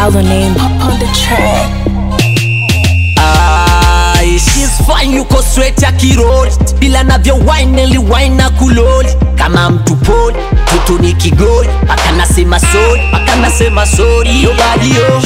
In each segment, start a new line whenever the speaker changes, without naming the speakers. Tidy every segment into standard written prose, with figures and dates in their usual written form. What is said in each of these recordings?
Our name on the track.
She's fine, yuko straight ya kiroli, bila navyo wine li wine na kuloli. Kama mtu poli, mtu ni kigoli, paka nasema sorry. Yo body yo,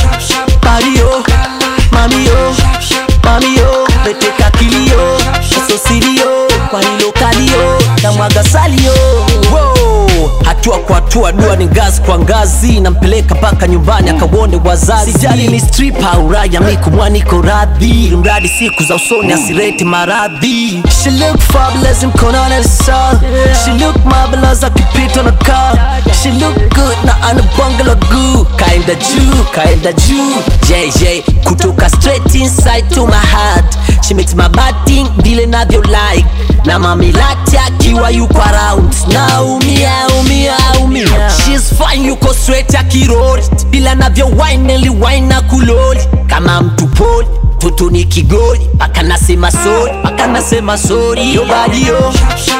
mami yo, beteka kilio, so silio, kwa hilo kalio, na mwaga salio. Hatua kwa hatua, dua ni ngazi kwa ngazi, nampeleka paka nyumbani akawone wazazi. Sijali ni strip au raya, miku mwaniko radhi, mradi siku za usoni asireti maradhi. She look fabulous mkononi alisal, she look marvelous akipita na car. She look good na anabonga la goo, kaenda juu JJ kutoka straight inside to my heart. She makes my body vile navyo like, na mamilati akiwa yuko around naumia. She's fine, yuko straight ya kiroli, bila navyo wine li wine na kuloli. Kama mtu poli, mtu ni kigoli, paka nasema sorry. Yo body yo,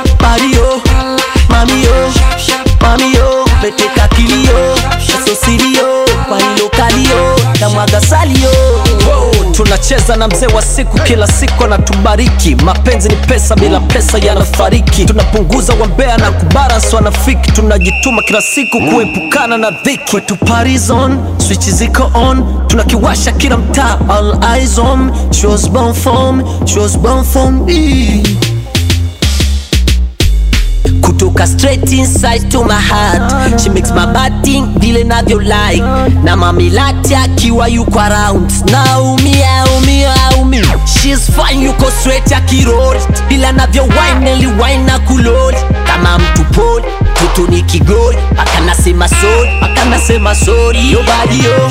mami yo, beteka kilio, so silio, kwa hilo kalio, na mwaga salio. Tunacheza na mzee wa siku, kila siku anatubariki. Mapenzi ni pesa, bila pesa yanafariki. Tunapunguza wambea na kubalance wanafiki. Tunajituma kila siku kuepukana na dhiki. Kwetu Paris on, switch ziko on, tunakiwasha kila mtaa, all eyes on. She was born for me. Kutoka straight inside to my heart. She makes my body vile navyo like, na mamilati akiwa yuko around naumia. She's fine, yuko straight ya kiroli, bila navyo wine li wine na kuloli. Kama mtu poli, mtu ni kigoli, paka nasema sorry. Yo body yo,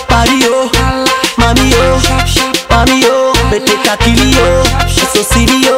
mami yo, beteka kilio, so silio,